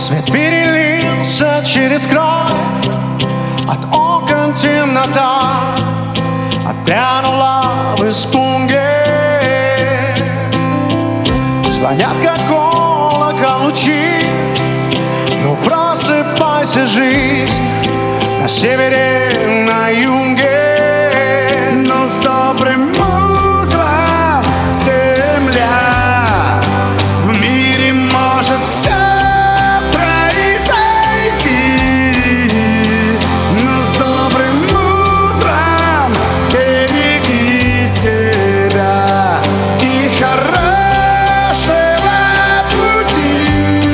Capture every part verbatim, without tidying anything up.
Свет перелился через край, от окон темнота отпрянула в испуге. Звонят, как колокол, лучи, ну просыпайся, жизнь, на севере, на юге. Но с добрым утром, земля, в мире может все произойти. Но с добрым утром береги себя и хорошего пути.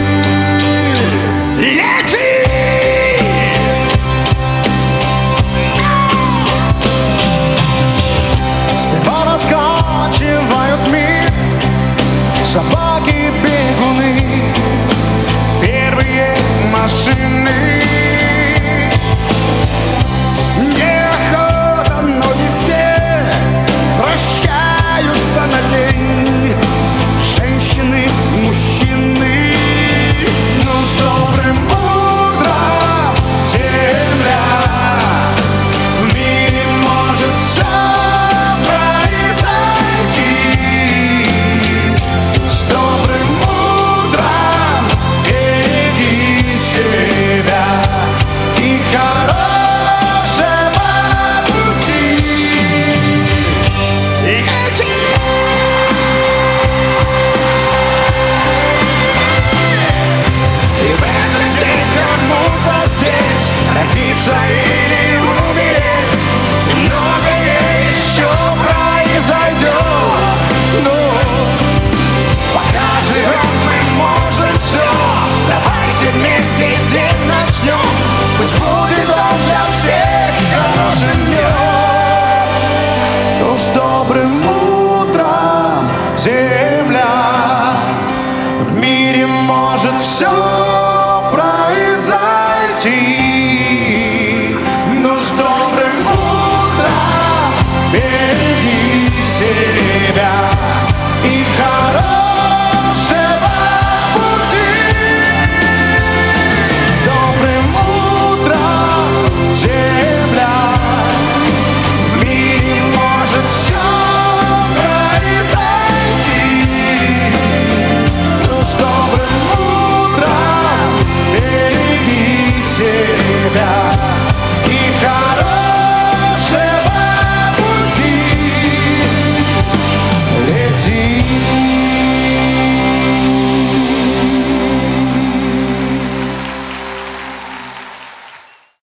Лети! Раскачивают мир собаки-бегуны, первые машины. Неохота, но везде прощаются на день женщины, мужчины. Но с добрым утром, земля, в мире может все или умереть, и многое еще произойдет. Но пока живем, мы можем все. Давайте вместе день начнем. Пусть будет он для всех хорошим днем. Но с добрым утром, земля, в мире может все